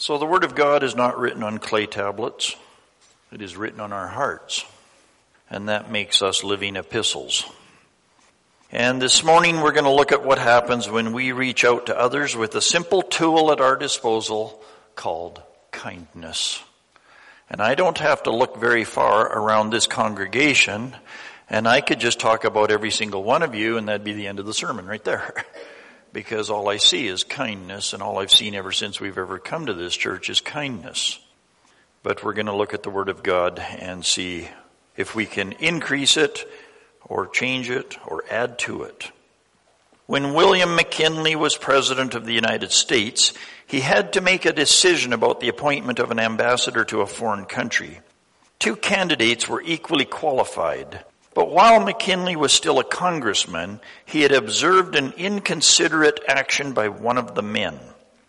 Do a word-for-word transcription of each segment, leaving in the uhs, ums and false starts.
So the Word of God is not written on clay tablets. It is written on our hearts. And that makes us living epistles. And this morning we're going to look at what happens when we reach out to others with a simple tool at our disposal called kindness. And I don't have to look very far around this congregation, and I could just talk about every single one of you, and that'd be the end of the sermon right there. Because all I see is kindness, and all I've seen ever since we've ever come to this church is kindness. But we're going to look at the Word of God and see if we can increase it, or change it, or add to it. When William McKinley was President of the United States, he had to make a decision about the appointment of an ambassador to a foreign country. Two candidates were equally qualified, but while McKinley was still a congressman, he had observed an inconsiderate action by one of the men.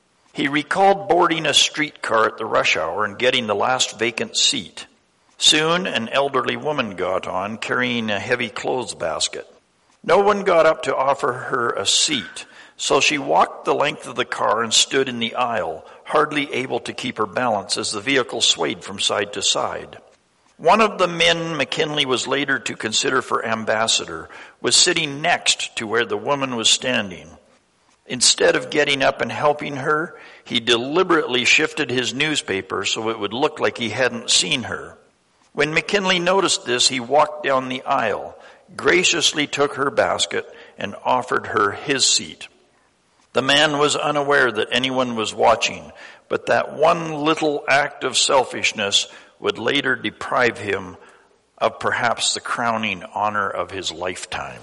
He recalled boarding a streetcar at the rush hour and getting the last vacant seat. Soon, an elderly woman got on, carrying a heavy clothes basket. No one got up to offer her a seat, so she walked the length of the car and stood in the aisle, hardly able to keep her balance as the vehicle swayed from side to side. One of the men McKinley was later to consider for ambassador was sitting next to where the woman was standing. Instead of getting up and helping her, he deliberately shifted his newspaper so it would look like he hadn't seen her. When McKinley noticed this, he walked down the aisle, graciously took her basket, and offered her his seat. The man was unaware that anyone was watching, but that one little act of selfishness would later deprive him of perhaps the crowning honor of his lifetime.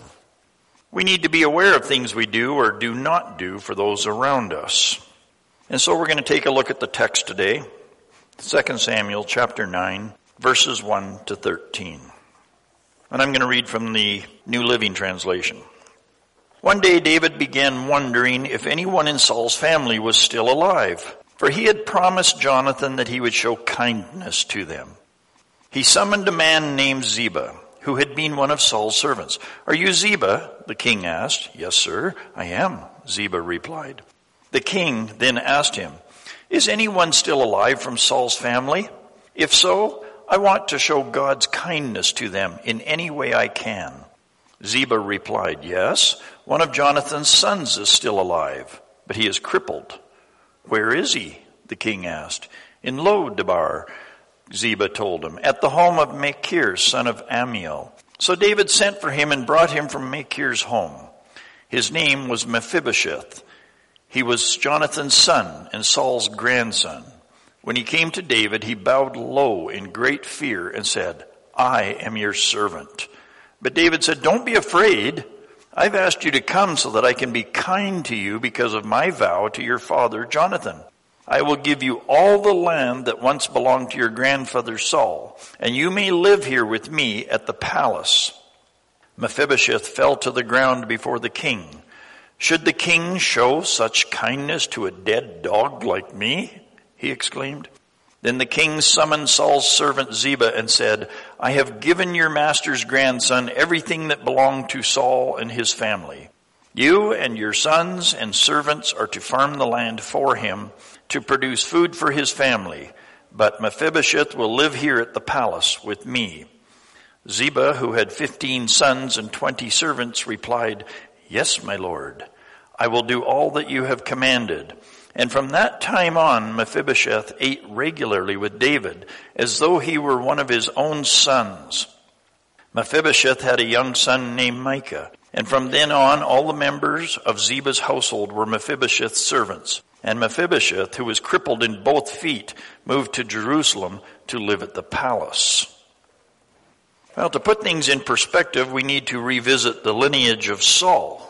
We need to be aware of things we do or do not do for those around us. And so we're going to take a look at the text today, Second Samuel chapter nine, verses one to thirteen. And I'm going to read from the New Living Translation. One day David began wondering if anyone in Saul's family was still alive, for he had promised Jonathan that he would show kindness to them. He summoned a man named Ziba, who had been one of Saul's servants. "Are you Ziba?" the king asked. "Yes, sir, I am," Ziba replied. The king then asked him, "Is anyone still alive from Saul's family? If so, I want to show God's kindness to them in any way I can." Ziba replied, "Yes, one of Jonathan's sons is still alive, but he is crippled." "Where is he?" the king asked. "In Lo-debar," Ziba told him, "at the home of Machir, son of Ammiel." So David sent for him and brought him from Machir's home. His name was Mephibosheth. He was Jonathan's son and Saul's grandson. When he came to David, he bowed low in great fear and said, "I am your servant." But David said, "Don't be afraid. I've asked you to come so that I can be kind to you because of my vow to your father Jonathan. I will give you all the land that once belonged to your grandfather Saul, and you may live here with me at the palace." Mephibosheth fell to the ground before the king. "Should the king show such kindness to a dead dog like me?" he exclaimed. Then the king summoned Saul's servant Ziba and said, "I have given your master's grandson everything that belonged to Saul and his family. You and your sons and servants are to farm the land for him to produce food for his family, but Mephibosheth will live here at the palace with me." Ziba, who had fifteen sons and twenty servants, replied, "Yes, my lord, I will do all that you have commanded." And from that time on, Mephibosheth ate regularly with David, as though he were one of his own sons. Mephibosheth had a young son named Micah, and from then on, all the members of Ziba's household were Mephibosheth's servants. And Mephibosheth, who was crippled in both feet, moved to Jerusalem to live at the palace. Well, to put things in perspective, we need to revisit the lineage of Saul.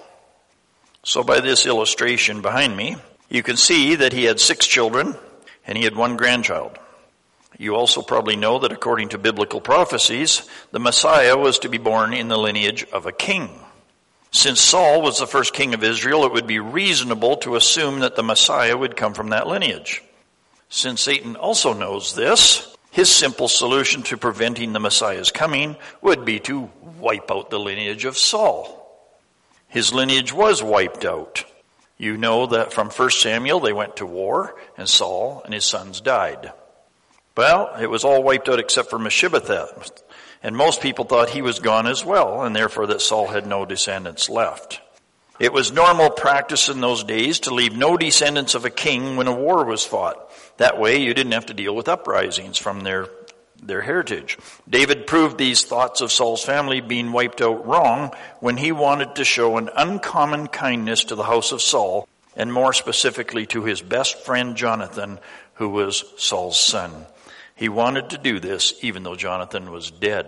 So by this illustration behind me, you can see that he had six children and he had one grandchild. You also probably know that according to biblical prophecies, the Messiah was to be born in the lineage of a king. Since Saul was the first king of Israel, it would be reasonable to assume that the Messiah would come from that lineage. Since Satan also knows this, his simple solution to preventing the Messiah's coming would be to wipe out the lineage of Saul. His lineage was wiped out. You know that from First Samuel they went to war, and Saul and his sons died. Well, it was all wiped out except for Mephibosheth, and most people thought he was gone as well, and therefore that Saul had no descendants left. It was normal practice in those days to leave no descendants of a king when a war was fought. That way you didn't have to deal with uprisings from their their heritage. David proved these thoughts of Saul's family being wiped out wrong when he wanted to show an uncommon kindness to the house of Saul, and more specifically to his best friend Jonathan, who was Saul's son. He wanted to do this even though Jonathan was dead.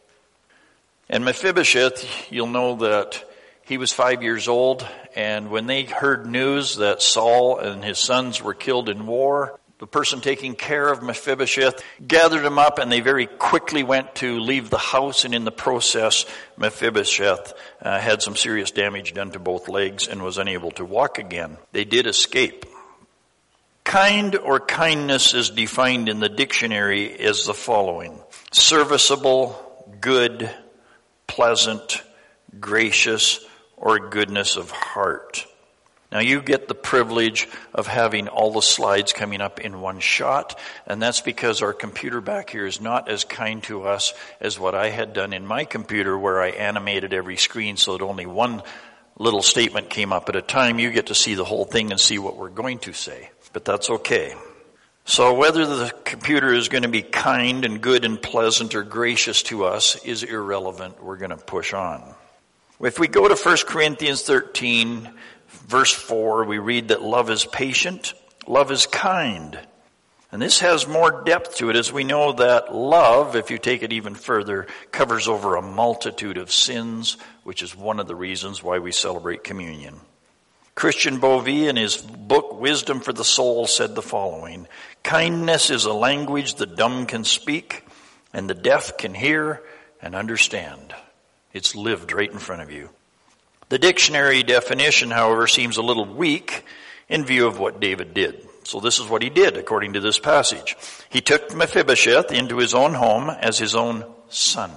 And Mephibosheth, you'll know that he was five years old, and when they heard news that Saul and his sons were killed in war, the person taking care of Mephibosheth gathered him up, and they very quickly went to leave the house, and in the process, Mephibosheth uh, had some serious damage done to both legs and was unable to walk again. They did escape. Kind or kindness is defined in the dictionary as the following: serviceable, good, pleasant, gracious, or goodness of heart. Now you get the privilege of having all the slides coming up in one shot, and that's because our computer back here is not as kind to us as what I had done in my computer, where I animated every screen so that only one little statement came up at a time. You get to see the whole thing and see what we're going to say, but that's okay. So whether the computer is going to be kind and good and pleasant or gracious to us is irrelevant. We're going to push on. If we go to First Corinthians thirteen, verse four, we read that love is patient, love is kind. And this has more depth to it, as we know that love, if you take it even further, covers over a multitude of sins, which is one of the reasons why we celebrate communion. Christian Bovee, in his book Wisdom for the Soul, said the following: kindness is a language the dumb can speak, and the deaf can hear and understand. It's lived right in front of you. The dictionary definition, however, seems a little weak in view of what David did. So this is what he did, according to this passage. He took Mephibosheth into his own home as his own son.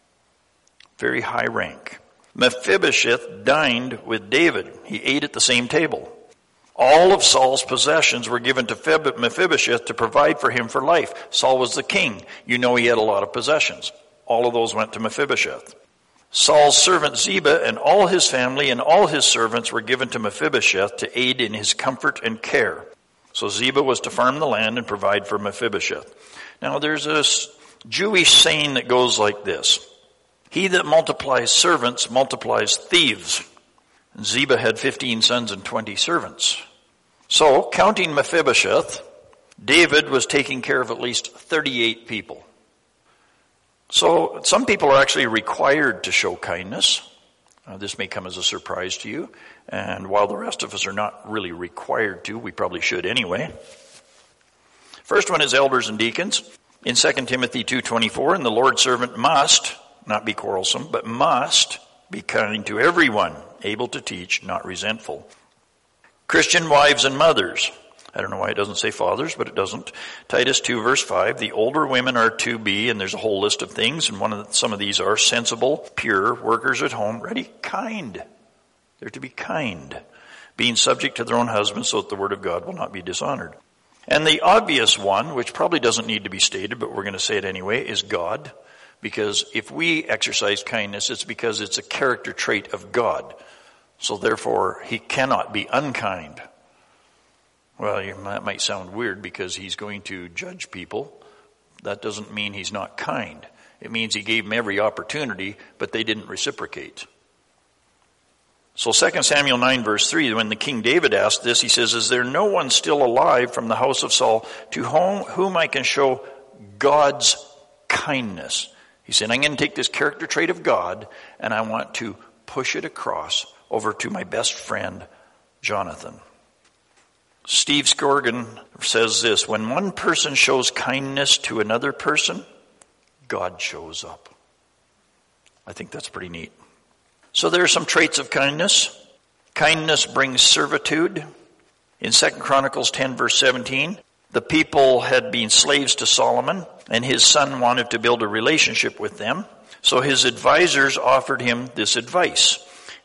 Very high rank. Mephibosheth dined with David. He ate at the same table. All of Saul's possessions were given to Mephibosheth to provide for him for life. Saul was the king. You know he had a lot of possessions. All of those went to Mephibosheth. Saul's servant Ziba and all his family and all his servants were given to Mephibosheth to aid in his comfort and care. So Ziba was to farm the land and provide for Mephibosheth. Now there's a Jewish saying that goes like this: he that multiplies servants multiplies thieves. And Ziba had fifteen sons and twenty servants. So, counting Mephibosheth, David was taking care of at least thirty-eight people. So some people are actually required to show kindness. Uh, this may come as a surprise to you. And while the rest of us are not really required to, we probably should anyway. First one is elders and deacons. In Second Timothy two twenty-four, and the Lord's servant must, not be quarrelsome, but must be kind to everyone, able to teach, not resentful. Christian wives and mothers. I don't know why it doesn't say fathers, but it doesn't. Titus two verse five, the older women are to be, and there's a whole list of things, and one of the, some of these are sensible, pure, workers at home, ready, kind. They're to be kind, being subject to their own husbands so that the word of God will not be dishonored. And the obvious one, which probably doesn't need to be stated, but we're going to say it anyway, is God. Because if we exercise kindness, it's because it's a character trait of God. So therefore, he cannot be unkind. Well, that might sound weird because he's going to judge people. That doesn't mean he's not kind. It means he gave them every opportunity, but they didn't reciprocate. So Second Samuel nine verse three, when the King David asked this, he says, is there no one still alive from the house of Saul to whom, whom I can show God's kindness? He said, I'm going to take this character trait of God and I want to push it across over to my best friend, Jonathan. Steve Scorgan says this: when one person shows kindness to another person, God shows up. I think that's pretty neat. So there are some traits of kindness. Kindness brings servitude. In Second Chronicles ten verse seventeen, the people had been slaves to Solomon, and his son wanted to build a relationship with them. So his advisors offered him this advice.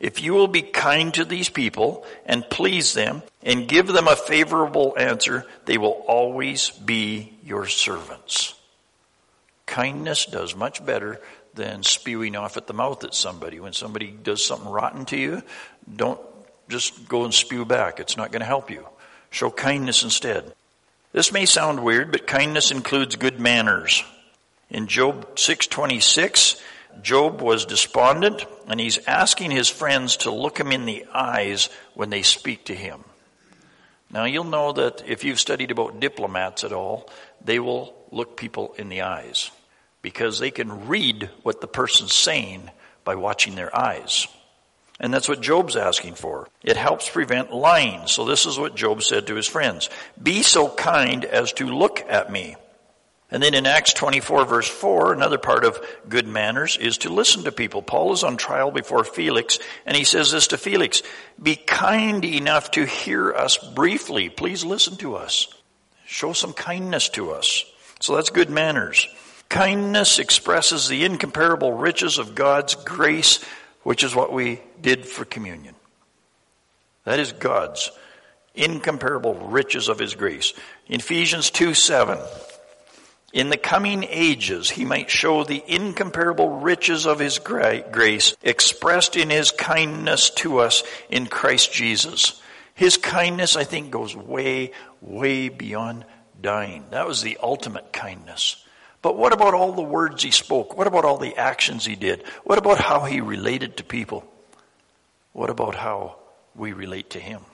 If you will be kind to these people and please them and give them a favorable answer, they will always be your servants. Kindness does much better than spewing off at the mouth at somebody. When somebody does something rotten to you, don't just go and spew back. It's not going to help you. Show kindness instead. This may sound weird, but kindness includes good manners. In Job six twenty-six, Job was despondent, and he's asking his friends to look him in the eyes when they speak to him. Now, you'll know that if you've studied about diplomats at all, they will look people in the eyes because they can read what the person's saying by watching their eyes. And that's what Job's asking for. It helps prevent lying. So this is what Job said to his friends. Be so kind as to look at me. And then in Acts twenty-four verse four, another part of good manners is to listen to people. Paul is on trial before Felix, and he says this to Felix, be kind enough to hear us briefly. Please listen to us. Show some kindness to us. So that's good manners. Kindness expresses the incomparable riches of God's grace, which is what we did for communion. That is God's incomparable riches of his grace. In Ephesians two seven, in the coming ages, he might show the incomparable riches of his grace expressed in his kindness to us in Christ Jesus. His kindness, I think, goes way, way beyond dying. That was the ultimate kindness. But what about all the words he spoke? What about all the actions he did? What about how he related to people? What about how we relate to him?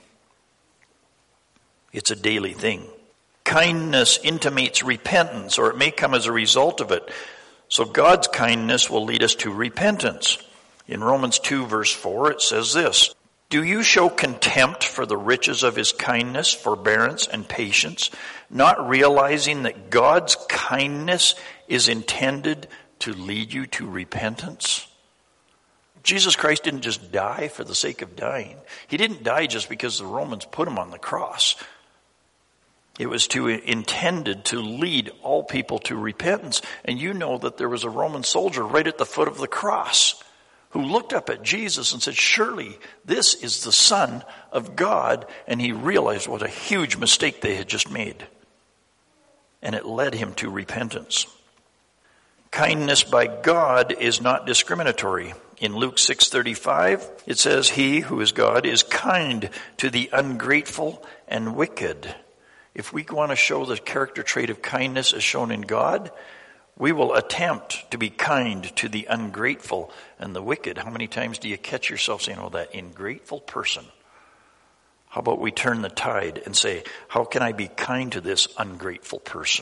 It's a daily thing. Kindness intimates repentance, or it may come as a result of it. So God's kindness will lead us to repentance. In Romans two verse four, it says this, do you show contempt for the riches of his kindness, forbearance, and patience, not realizing that God's kindness is intended to lead you to repentance? Jesus Christ didn't just die for the sake of dying. He didn't die just because the Romans put him on the cross. It was to intended to lead all people to repentance. And you know that there was a Roman soldier right at the foot of the cross who looked up at Jesus and said, surely this is the Son of God. And he realized what a huge mistake they had just made. And it led him to repentance. Kindness by God is not discriminatory. In Luke six thirty-five, it says, he who is God is kind to the ungrateful and wicked. If we want to show the character trait of kindness as shown in God, we will attempt to be kind to the ungrateful and the wicked. How many times do you catch yourself saying, oh, that ungrateful person? How about we turn the tide and say, how can I be kind to this ungrateful person?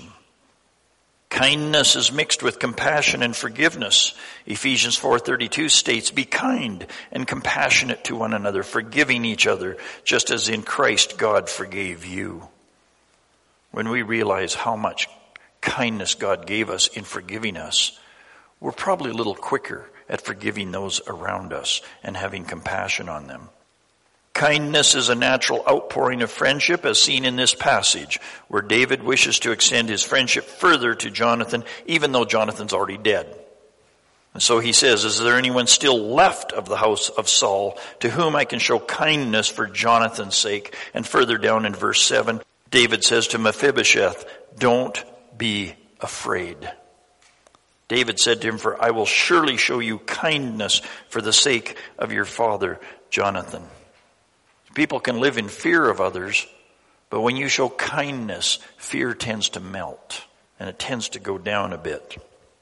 Kindness is mixed with compassion and forgiveness. Ephesians four thirty-two states, be kind and compassionate to one another, forgiving each other, just as in Christ God forgave you. When we realize how much kindness God gave us in forgiving us, we're probably a little quicker at forgiving those around us and having compassion on them. Kindness is a natural outpouring of friendship, as seen in this passage, where David wishes to extend his friendship further to Jonathan, even though Jonathan's already dead. And so he says, is there anyone still left of the house of Saul to whom I can show kindness for Jonathan's sake? And further down in verse seven, David says to Mephibosheth, don't be afraid. David said to him, for I will surely show you kindness for the sake of your father, Jonathan. People can live in fear of others, but when you show kindness, fear tends to melt, and it tends to go down a bit.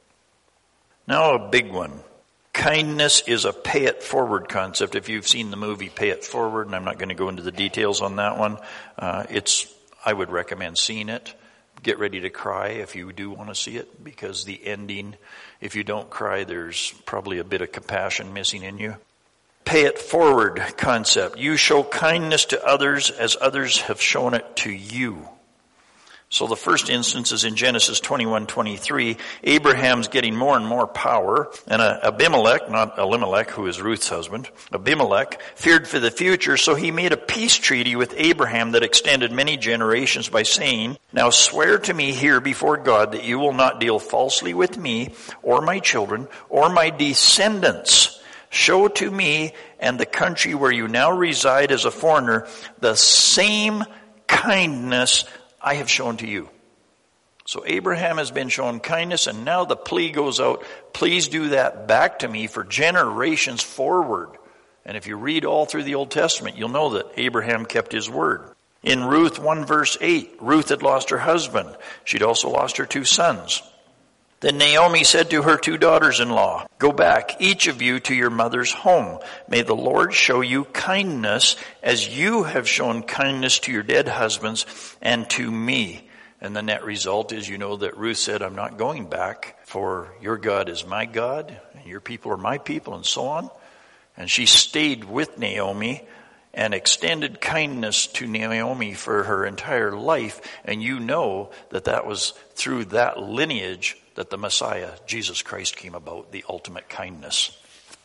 Now a big one. Kindness is a pay it forward concept. If you've seen the movie Pay It Forward, and I'm not going to go into the details on that one, uh, it's I would recommend seeing it. Get ready to cry if you do want to see it, because the ending, if you don't cry, there's probably a bit of compassion missing in you. Pay it forward concept. You show kindness to others as others have shown it to you. So the first instance is in Genesis twenty-one twenty-three. Abraham's getting more and more power, and Abimelech, not Elimelech, who is Ruth's husband, Abimelech feared for the future, so he made a peace treaty with Abraham that extended many generations by saying, now swear to me here before God that you will not deal falsely with me or my children or my descendants. Show to me and the country where you now reside as a foreigner, the same kindness I have shown to you. So Abraham has been shown kindness, and now the plea goes out, please do that back to me for generations forward. And if you read all through the Old Testament, you'll know that Abraham kept his word. In Ruth one verse eight, Ruth had lost her husband. She'd also lost her two sons. Then Naomi said to her two daughters-in-law, go back, each of you, to your mother's home. May the Lord show you kindness as you have shown kindness to your dead husbands and to me. And the net result is, you know, that Ruth said, I'm not going back, for your God is my God, and your people are my people, and so on. And she stayed with Naomi and extended kindness to Naomi for her entire life. And you know that that was through that lineage that the Messiah, Jesus Christ, came about, the ultimate kindness.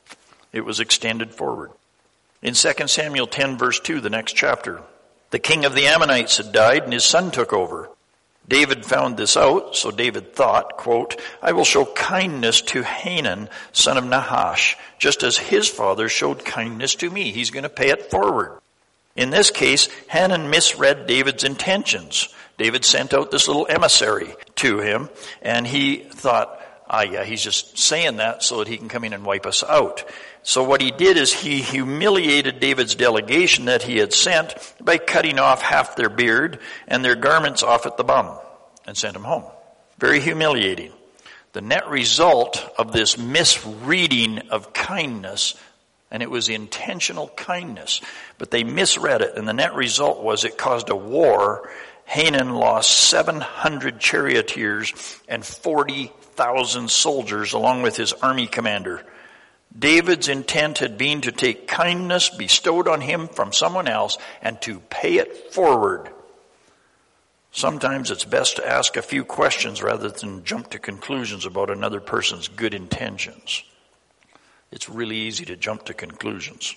It was extended forward. In Second Samuel ten verse two, the next chapter, the king of the Ammonites had died and his son took over. David found this out, so David thought, quote, I will show kindness to Hanan, son of Nahash, just as his father showed kindness to me. He's going to pay it forward. In this case, Hanan misread David's intentions. David sent out this little emissary to him, and he thought, ah, yeah, he's just saying that so that he can come in and wipe us out. So what he did is he humiliated David's delegation that he had sent by cutting off half their beard and their garments off at the bum and sent them home. Very humiliating. The net result of this misreading of kindness, and it was intentional kindness, but they misread it, and the net result was it caused a war. Hanan lost seven hundred charioteers and forty thousand soldiers along with his army commander. David's intent had been to take kindness bestowed on him from someone else and to pay it forward. Sometimes it's best to ask a few questions rather than jump to conclusions about another person's good intentions. It's really easy to jump to conclusions.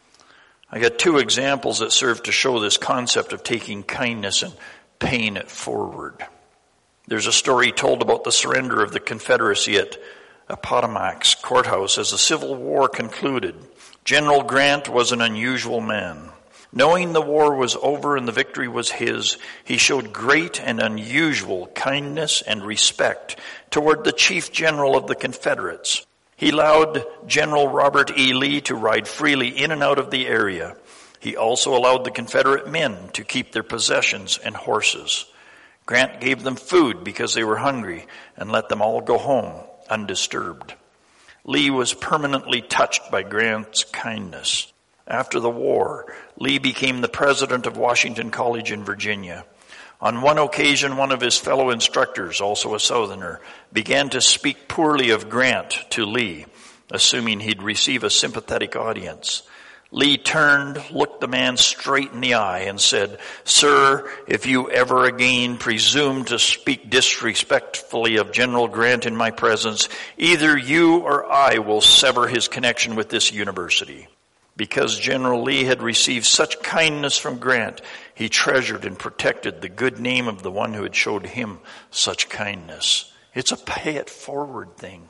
I got two examples that serve to show this concept of taking kindness and paying it forward. There's a story told about the surrender of the Confederacy at Appomattox Courthouse as the Civil War concluded. General Grant was an unusual man. Knowing the war was over and the victory was his, he showed great and unusual kindness and respect toward the Chief General of the Confederates. He allowed General Robert E. Lee to ride freely in and out of the area. He also allowed the Confederate men to keep their possessions and horses. Grant gave them food because they were hungry and let them all go home undisturbed. Lee was permanently touched by Grant's kindness. After the war, Lee became the president of Washington College in Virginia. On one occasion, one of his fellow instructors, also a Southerner, began to speak poorly of Grant to Lee, assuming he'd receive a sympathetic audience. Lee turned, looked the man straight in the eye, and said, Sir, if you ever again presume to speak disrespectfully of General Grant in my presence, either you or I will sever his connection with this university. Because General Lee had received such kindness from Grant, he treasured and protected the good name of the one who had showed him such kindness. It's a pay it forward thing.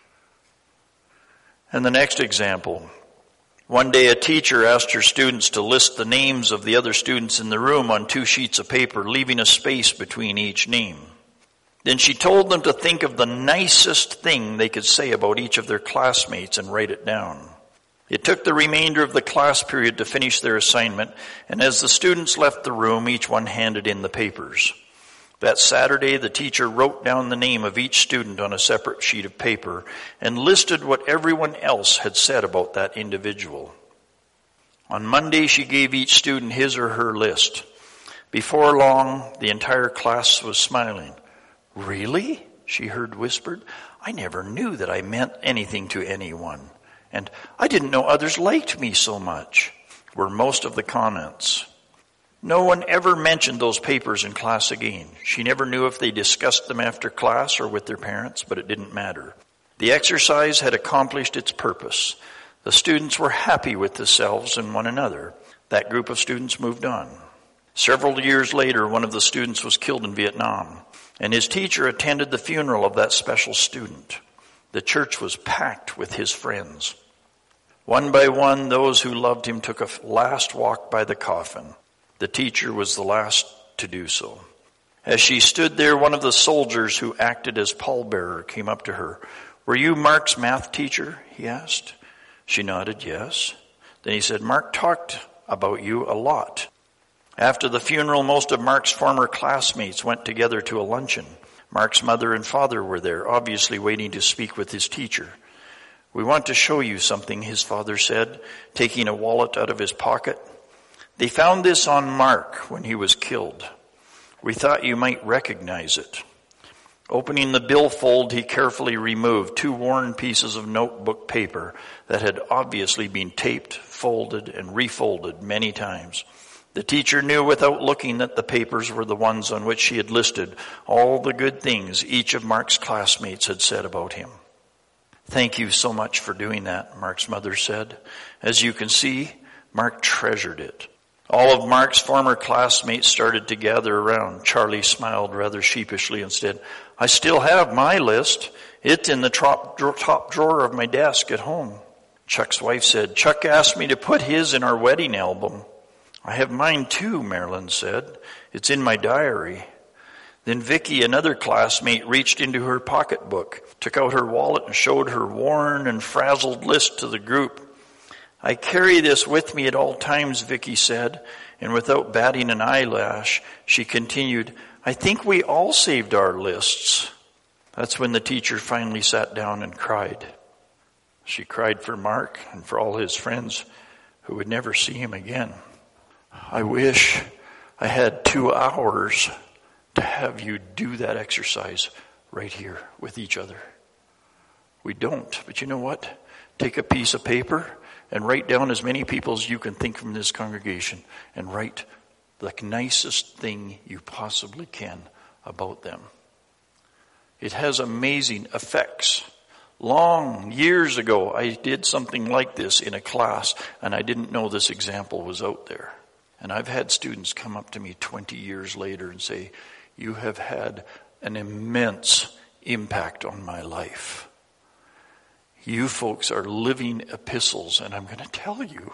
And the next example. One day a teacher asked her students to list the names of the other students in the room on two sheets of paper, leaving a space between each name. Then she told them to think of the nicest thing they could say about each of their classmates and write it down. It took the remainder of the class period to finish their assignment, and as the students left the room, each one handed in the papers. That Saturday, the teacher wrote down the name of each student on a separate sheet of paper and listed what everyone else had said about that individual. On Monday, she gave each student his or her list. Before long, the entire class was smiling. Really? She heard whispered. I never knew that I meant anything to anyone. And I didn't know others liked me so much, were most of the comments. No one ever mentioned those papers in class again. She never knew if they discussed them after class or with their parents, but it didn't matter. The exercise had accomplished its purpose. The students were happy with themselves and one another. That group of students moved on. Several years later, one of the students was killed in Vietnam, and his teacher attended the funeral of that special student. The church was packed with his friends. One by one, those who loved him took a last walk by the coffin. The teacher was the last to do so. As she stood there, one of the soldiers who acted as pallbearer came up to her. "Were you Mark's math teacher?" he asked. She nodded, yes. Then he said, "Mark talked about you a lot." After the funeral, most of Mark's former classmates went together to a luncheon. Mark's mother and father were there, obviously waiting to speak with his teacher. "We want to show you something," his father said, taking a wallet out of his pocket. "They found this on Mark when he was killed. We thought you might recognize it." Opening the billfold, he carefully removed two worn pieces of notebook paper that had obviously been taped, folded, and refolded many times. The teacher knew without looking that the papers were the ones on which she had listed all the good things each of Mark's classmates had said about him. "Thank you so much for doing that," Mark's mother said. As you can see, Mark treasured it. All of Mark's former classmates started to gather around. Charlie smiled rather sheepishly and said, "I still have my list. It's in the top, top drawer of my desk at home." Chuck's wife said, "Chuck asked me to put his in our wedding album." "I have mine too," Marilyn said. "It's in my diary." Then Vicky, another classmate, reached into her pocketbook, took out her wallet and showed her worn and frazzled list to the group. "I carry this with me at all times," Vicky said, and without batting an eyelash, she continued, "I think we all saved our lists." That's when the teacher finally sat down and cried. She cried for Mark and for all his friends who would never see him again. "I wish I had two hours to have you do that exercise right here with each other. We don't, but you know what? Take a piece of paper and write down as many people as you can think from this congregation and write the nicest thing you possibly can about them. It has amazing effects. Long years ago, I did something like this in a class, and I didn't know this example was out there. And I've had students come up to me twenty years later and say, "You have had an immense impact on my life. You folks are living epistles, and I'm going to tell you,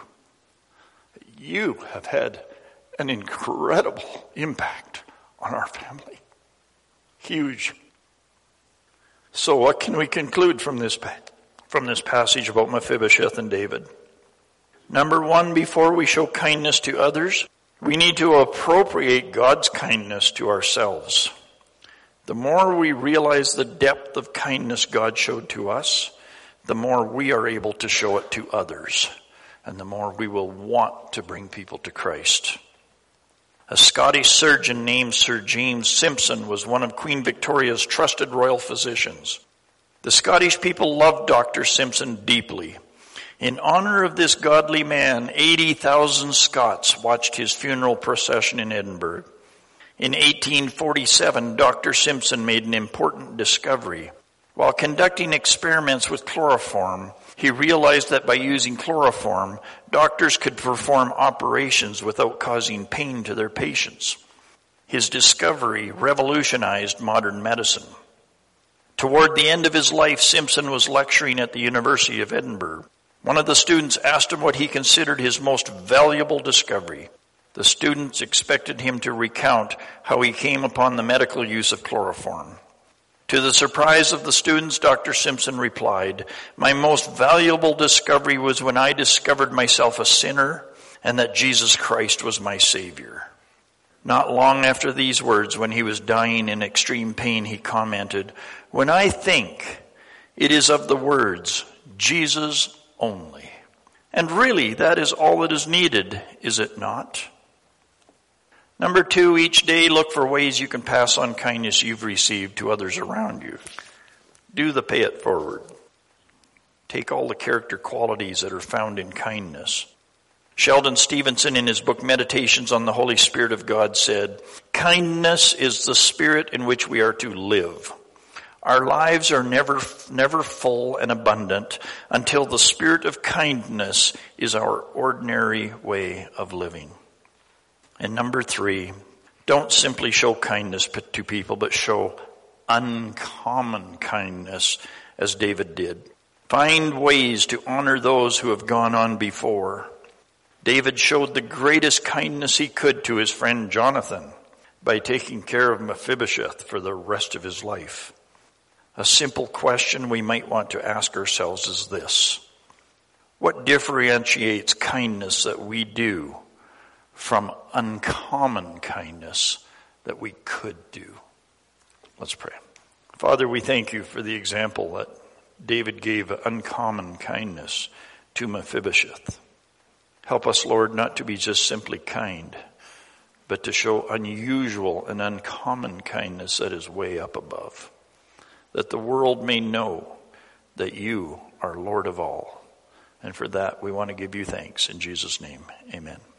you have had an incredible impact on our family." Huge. So what can we conclude from this, from this passage about Mephibosheth and David? Number one, before we show kindness to others, we need to appropriate God's kindness to ourselves. The more we realize the depth of kindness God showed to us, the more we are able to show it to others, and the more we will want to bring people to Christ. A Scottish surgeon named Sir James Simpson was one of Queen Victoria's trusted royal physicians. The Scottish people loved Doctor Simpson deeply. In honor of this godly man, eighty thousand Scots watched his funeral procession in Edinburgh. In eighteen forty-seven, Doctor Simpson made an important discovery. While conducting experiments with chloroform, he realized that by using chloroform, doctors could perform operations without causing pain to their patients. His discovery revolutionized modern medicine. Toward the end of his life, Simpson was lecturing at the University of Edinburgh. One of the students asked him what he considered his most valuable discovery. The students expected him to recount how he came upon the medical use of chloroform. To the surprise of the students, Doctor Simpson replied, "My most valuable discovery was when I discovered myself a sinner and that Jesus Christ was my Savior." Not long after these words, when he was dying in extreme pain, he commented, "When I think, it is of the words, Jesus only." And really, that is all that is needed, is it not? Number two, each day look for ways you can pass on kindness you've received to others around you. Do the pay it forward. Take all the character qualities that are found in kindness. Sheldon Stevenson, in his book Meditations on the Holy Spirit of God, said, "Kindness is the spirit in which we are to live. Our lives are never, never full and abundant until the spirit of kindness is our ordinary way of living." And number three, don't simply show kindness to people, but show uncommon kindness as David did. Find ways to honor those who have gone on before. David showed the greatest kindness he could to his friend Jonathan by taking care of Mephibosheth for the rest of his life. A simple question we might want to ask ourselves is this: what differentiates kindness that we do from uncommon kindness that we could do? Let's pray. Father, we thank you for the example that David gave of uncommon kindness to Mephibosheth. Help us, Lord, not to be just simply kind, but to show unusual and uncommon kindness that is way up above, that the world may know that you are Lord of all. And for that, we want to give you thanks. In Jesus' name, amen.